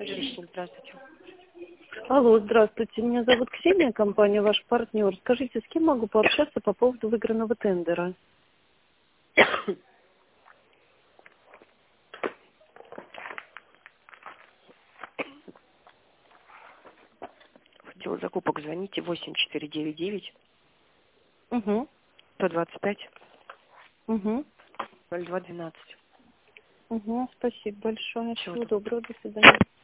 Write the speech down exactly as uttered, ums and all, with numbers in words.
Женщина, здравствуйте. Алло, здравствуйте. Меня зовут Ксения, компания «Ваш партнер». Скажите, с кем могу пообщаться по поводу выигранного тендера? Отдел закупок, звоните восемь четыре девять девять Угу, сто двадцать пять угу, ноль два двенадцать. угу. Спасибо большое. Всего Всего доброго. доброго. До свидания.